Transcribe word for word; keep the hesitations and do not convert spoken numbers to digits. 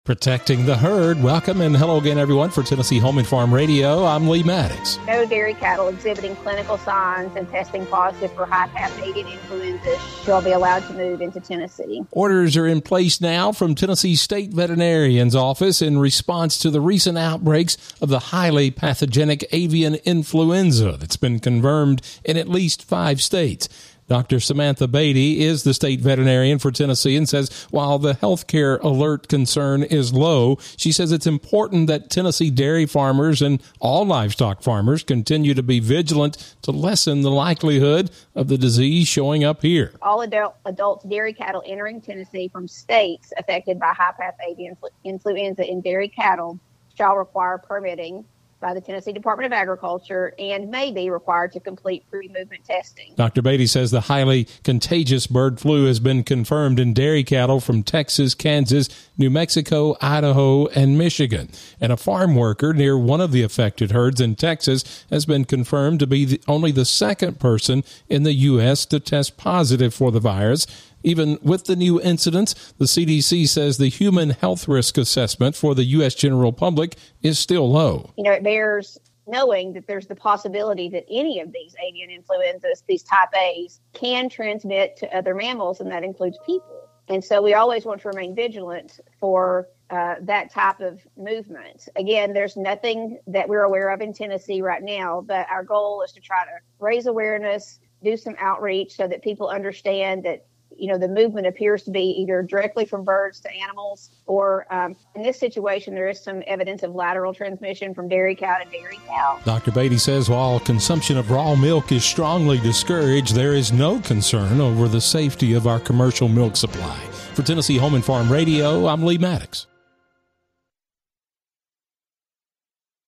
Protecting the herd. Welcome and hello again, everyone, for Tennessee Home and Farm Radio. I'm Lee Maddox. No dairy cattle exhibiting clinical signs and testing positive for high-path avian influenza shall be allowed to move into Tennessee. Orders are in place now from Tennessee State Veterinarian's Office in response to the recent outbreaks of the highly pathogenic avian influenza that's been confirmed in at least five states. Doctor Samantha Beatty is the state veterinarian for Tennessee and says while the healthcare alert concern is low, she says it's important that Tennessee dairy farmers and all livestock farmers continue to be vigilant to lessen the likelihood of the disease showing up here. All adult, adult dairy cattle entering Tennessee from states affected by high-path avian influenza in dairy cattle shall require permitting by the Tennessee Department of Agriculture and may be required to complete pre-movement testing. Doctor Beatty says the highly contagious bird flu has been confirmed in dairy cattle from Texas, Kansas, New Mexico, Idaho, and Michigan. And a farm worker near one of the affected herds in Texas has been confirmed to be the, only the second person in the U S to test positive for the virus. Even with the new incidents, the C D C says the human health risk assessment for the U S general public is still low. You know, it bears knowing that there's the possibility that any of these avian influenzas, these type A's, can transmit to other mammals, and that includes people. And so we always want to remain vigilant for uh, that type of movement. Again, there's nothing that we're aware of in Tennessee right now, but our goal is to try to raise awareness, do some outreach so that people understand that you know, the movement appears to be either directly from birds to animals, or um, in this situation, there is some evidence of lateral transmission from dairy cow to dairy cow. Doctor Beatty says while consumption of raw milk is strongly discouraged, there is no concern over the safety of our commercial milk supply. For Tennessee Home and Farm Radio, I'm Lee Maddox.